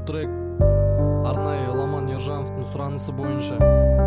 трек арнайы Еламан Ержановтың сұранысы бойынша.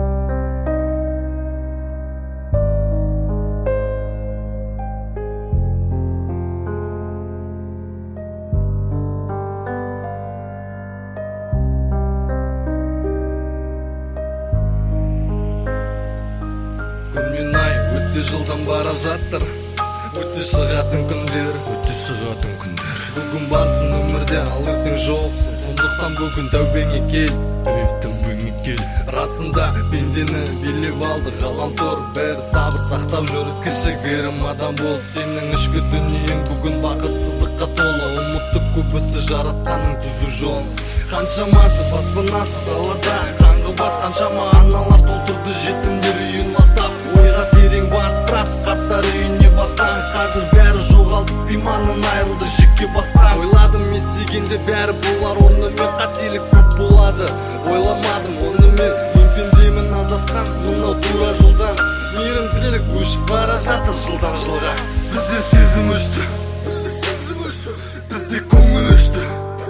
Күн ай өтті жылдан бара жаттыр, өтті шығатын күндер, бүгін барсың өмірде, ал ертең жоқсың. Сондықтан бүгін тәубеңе кел, расында пендені билеп алды ғаламтор. Бәрі сабыр сақтап жүр, кішігірім адам бол. Сенің ішкі дүниең бүгін бақытсыздыққа толы. Ұмытты көбісі жаратқанның түзу жолын. Қаншамасы баспанасыз далада, қаңғы бас қаншама аналар толтырды жетімдер үйін ластап. Ойға терең батырап, қарттар үйіне басаң. Қазір бәрі жоғалды, иманын айырылды жеке бастан. Ойладым естігенде бәрі болар, онымен қателік көп болады. Ойламадым онымен, мен пендемін адасқан мынау тура жолдан. Мейірімділік өшіп бара жатыр жылдан жылға. Бізде сезім өшті, бізде көңіл өшті.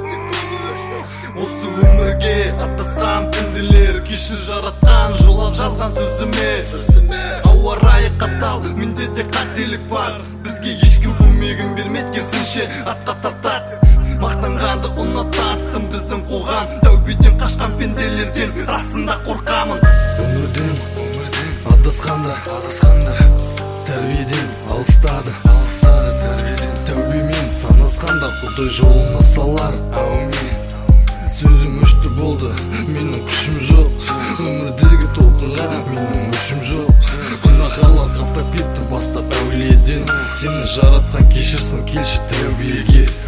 Осы өмірге аттасқан пенделер, кешір жаратқан жолап жазған сөзіме. Ауа райы қатал, менде де қателік бар. Бізге ешкім көмегін бермейді, керісінше атқа тартады. Мақтанғанды ұнататтым біздің қоғам. Тәубеден қашқан пенделерден расында қорқамын. Өмірден адасқандар тәрбиеден алыстады тәрбиеден. Тәубемен санасқандар құдай жолына салар, әумин. Сөзім өшті болды, менің күшім жоқ. Өмірдегі толқынға менің өшім жоқ. Күнәһарлар қаптап кетті бастап әулиеден. Сені жаратқан кешірсін, келші тәубеге.